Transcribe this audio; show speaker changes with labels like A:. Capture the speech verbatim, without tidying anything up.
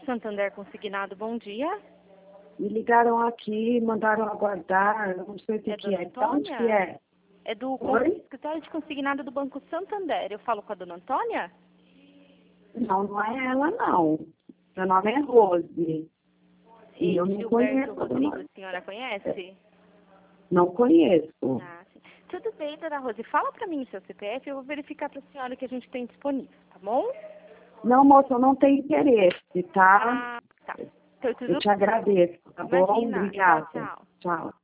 A: Santander Consignado, bom dia.
B: Me ligaram aqui, mandaram aguardar, eu não sei o que
A: É
B: que
A: dona
B: é. De onde
A: Antônia?
B: que é?
A: É do
B: Oi?
A: escritório de consignado do Banco Santander. Eu falo com a dona Antônia?
B: Não, não é ela, não. Meu nome é Rose. E
A: E
B: eu não
A: Gilberto
B: conheço a
A: Rodrigues,
B: dona...
A: a senhora conhece?
B: Não conheço.
A: Ah, sim. Tudo bem, dona Rose. Fala pra mim o seu C P F, eu vou verificar pra senhora o que a gente tem disponível, tá bom?
B: Não, moça, eu não tenho interesse, tá?
A: Ah, tá. Então,
B: Eu
A: tudo
B: te agradeço, tá bom?
A: Imagina.
B: Obrigada.
A: Tchau, tchau.
B: Tchau.